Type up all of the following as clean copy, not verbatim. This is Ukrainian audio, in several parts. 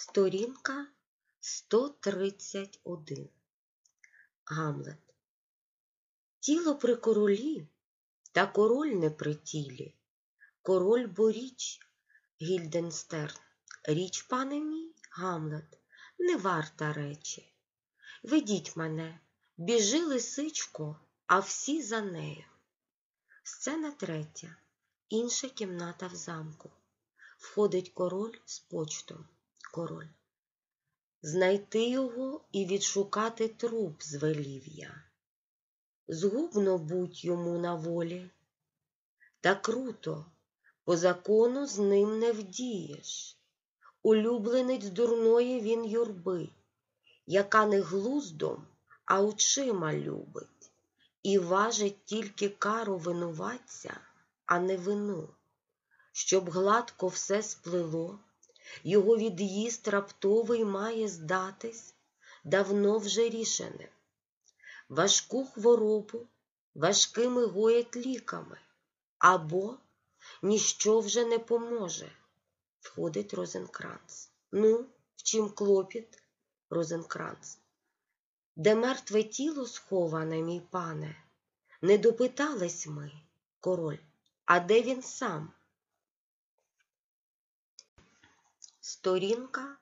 Сторінка 131. Гамлет. Тіло при королі, та король не при тілі. Король бо річ, Гільденстерн. Річ, пане мій, Гамлет, не варта речі. Ведіть мене, біжи, лисичко, а всі за нею. Сцена 3. Інша кімната в замку. Входить король з почтом. Король. Знайти його і відшукати труп звелів я. Згубно будь йому на волі. Та круто, по закону з ним не вдієш. Улюбленець дурної він юрби, яка не глуздом, а очима любить, і важить тільки кару винуватця, а не вину. Щоб гладко все сплило, його від'їзд раптовий має здатись давно вже рішеним. Важку хворобу важкими гоять ліками, або ніщо вже не поможе. Входить Розенкранц. Ну, в чим клопіт? Розенкранц. Де мертве тіло сховане, мій пане? Не допитались ми, король. А де він сам? Сторінка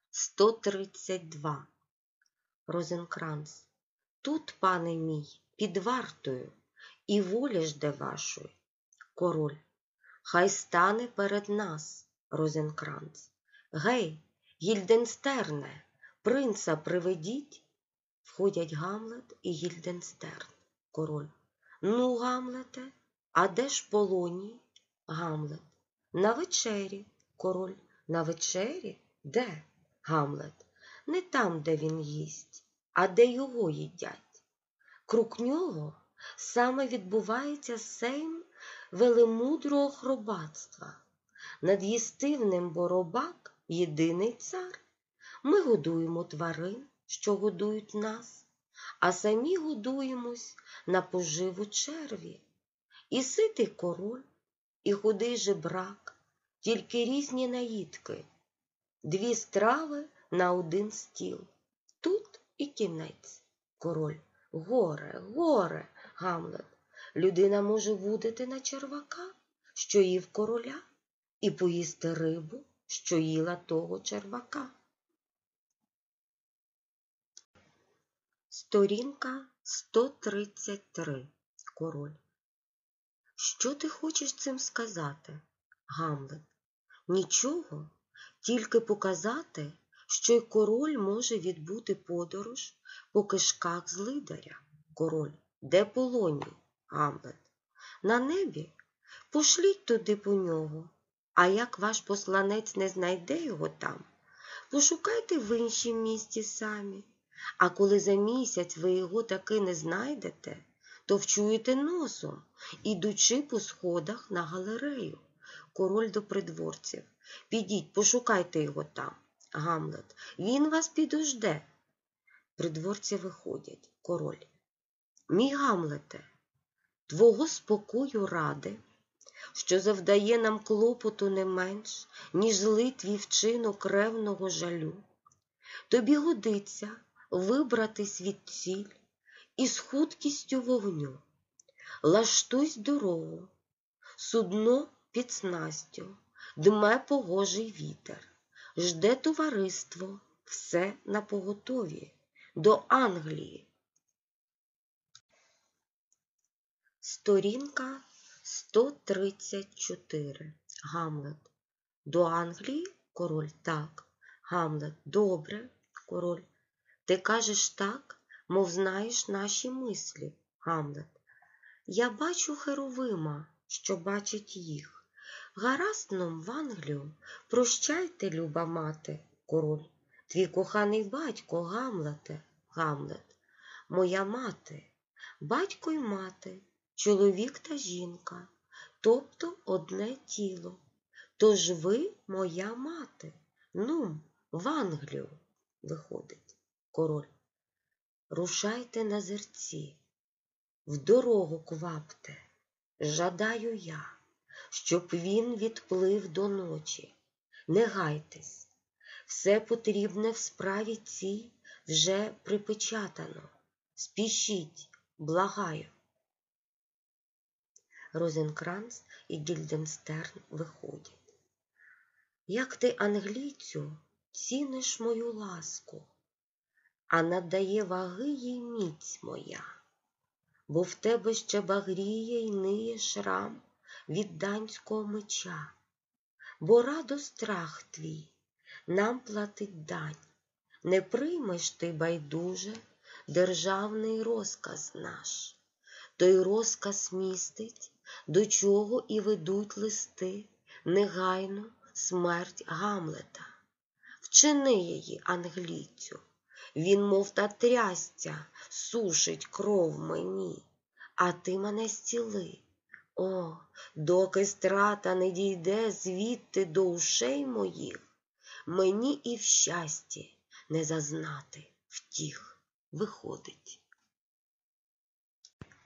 132. Розенкранц. Тут, пане мій, під вартою, і волі жде вашої. Король. Хай стане перед нас, Розенкранц. Гей, Гільденстерне, принца приведіть. Входять Гамлет і Гільденстерн. Король. Ну, Гамлете, а де ж Полоній? Гамлет. На вечері. Король. На вечері? Де? Гамлет. Не там, де він їсть, а де його їдять. Круг нього саме відбувається сейм велемудрого хробатства. Над їстивним боробак єдиний цар. Ми годуємо тварин, що годують нас, а самі годуємось на поживу черві. І ситий король, і худий жебрак, тільки різні наїдки. 2 страви на 1 стіл. Тут і кінець. Король. Горе, горе, Гамлет. Людина може вудити на червака, що їв короля, і поїсти рибу, що їла того червака. Сторінка 133. Король. Що ти хочеш цим сказати, Гамлет? Нічого, тільки показати, що й король може відбути подорож по кишках злидаря. Король. Де Полоній? Гамлет. На небі? Пошліть туди по нього. А як ваш посланець не знайде його там, пошукайте в іншім місті самі. А коли за місяць ви його таки не знайдете, то вчуєте носом, ідучи по сходах на галерею. Король до придворців. Підіть, пошукайте його там. Гамлет. Він вас підожде. Придворці виходять. Король. Мій Гамлете, твого спокою ради, що завдає нам клопоту не менш, ніж злий твій вчинок ревного жалю. Тобі годиться вибратись від ціль із худкістю вогню. Лаштуйсь дорогу, судно під снастю, дме погожий вітер. Жде товариство, все напоготові, до Англії. Сторінка 134. Гамлет. До Англії? Король. Так. Гамлет. Добре. Король. Ти кажеш так, мов знаєш наші мислі. Гамлет. Я бачу Херовима, що бачить їх. Гаразд нам в Англію. Прощайте, люба мати. Король. Твій коханий батько, Гамлете. Гамлет. Моя мати. Батько й мати. Чоловік та жінка, тобто одне тіло. Тож ви моя мати. Ну, в Англію, виходить. Король. Рушайте на зерці, в дорогу квапте. Жадаю я, щоб він відплив до ночі. Не гайтесь, Все потрібне в справі цій вже припечатано. Спішіть, благаю. Розенкранц і Гільденстерн виходять. Як ти, англійцю, ціниш мою ласку, а надає ваги їй міць моя, бо в тебе ще багріє й ниє шрам від данського меча, бо радо страх твій нам платить дань, не приймеш ти байдуже державний розказ наш. Той розказ містить, до чого і ведуть листи, негайну смерть Гамлета. Вчини її, англійцю, він, мов та трясця, сушить кров мені, а ти мене зціли. О, доки страта не дійде звідти до ушей моїх, мені і в щасті не зазнати втіх. Виходить.